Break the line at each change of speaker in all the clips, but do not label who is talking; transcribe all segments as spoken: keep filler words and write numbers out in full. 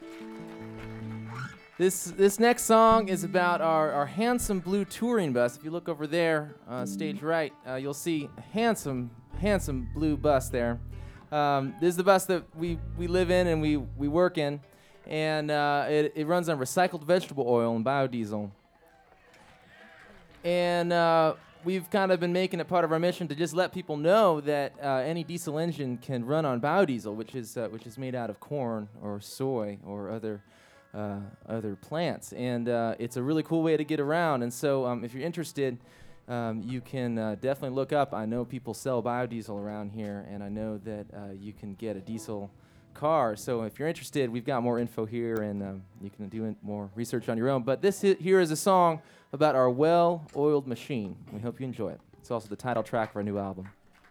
This this next song is about our, our handsome blue touring bus. If you look over there, uh, stage right, uh, you'll see a handsome, handsome blue bus there. Um, this is the bus that we, we live in and we, we work in, and uh, it, it runs on recycled vegetable oil and biodiesel. And uh, we've kind of been making it part of our mission to just let people know that uh, any diesel engine can run on biodiesel, which is uh, which is made out of corn or soy or other uh, other plants, and uh, it's a really cool way to get around. And so, um, if you're interested, um, you can uh, definitely look up. I know people sell biodiesel around here, and I know that uh, you can get a diesel car. So if you're interested, we've got more info here, and um, you can do in- more research on your own. But this hi- here is a song about our well-oiled machine. We hope you enjoy it. It's also the title track of our new album.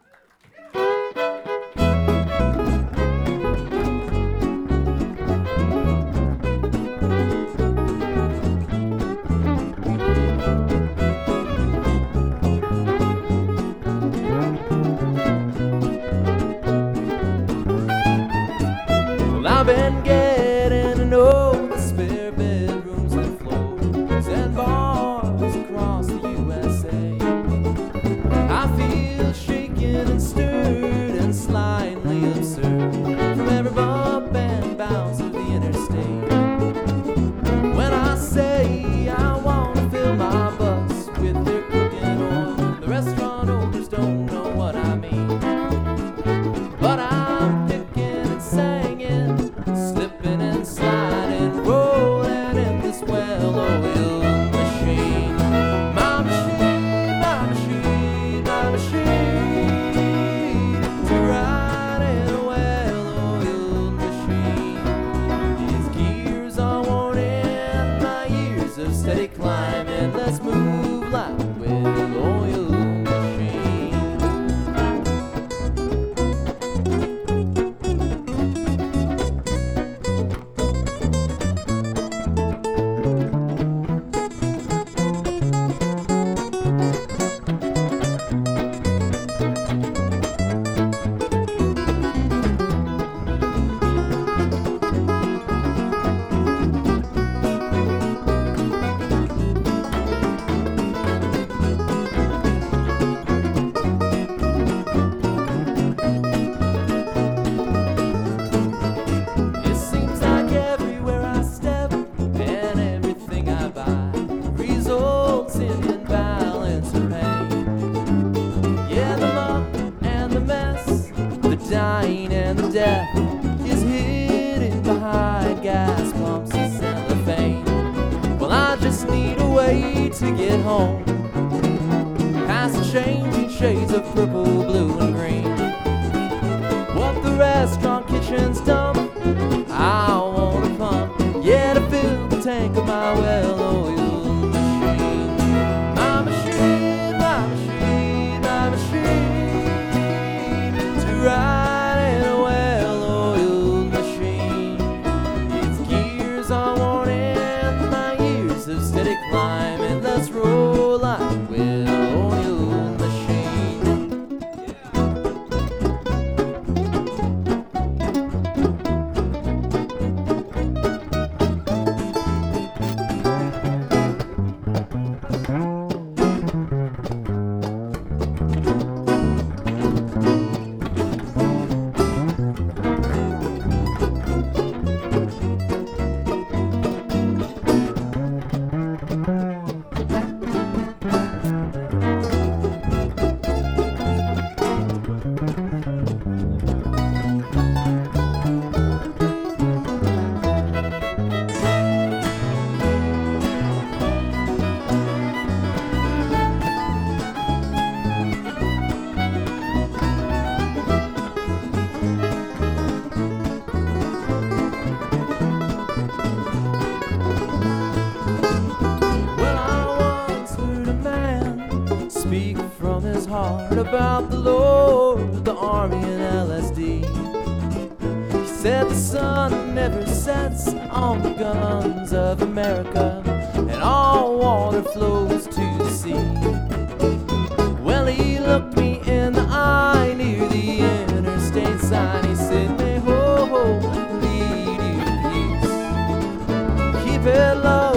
Well, I've been getting to know the spare bedrooms and floors and bars across the U S A. I feel shaken and stirred and slightly absurd from every bump and bounce of the interstate. When I say I want to fill my bus with their cooking oil, the restaurant owners don't know what I mean. But I'm picking and singing, slipping and sliding, rolling in this well-oiled machine. My machine, my machine, my machine, to ride in a well-oiled machine. These gears are worn in, my years of steady climbing. Let's move like a well-oiled machine. It seems like everywhere I step and everything I buy results in imbalance or pain. Yeah, the muck and the mess, the dying and the death is hidden behind gas pumps and cellophane. Well, I just need a way to get home, past the changing shades of purple, blue, and green. What the restaurant kitchen's dump, I want to pump, yeah, to fill the tank of my well-oiled machine. My machine, my machine, my machine, to ride in a well-oiled machine. Its gears are worn in, my years of steady climbing. Let's roll like a well-oiled machine. Well, I once heard a man speak from his heart about the Lord, the Army, and L S D. He said the sun never sets on the guns of America, and all water flows to the sea. Well, he looked me in the eye near the interstate sign. He said, may ho ho lead you to peace. keep it low.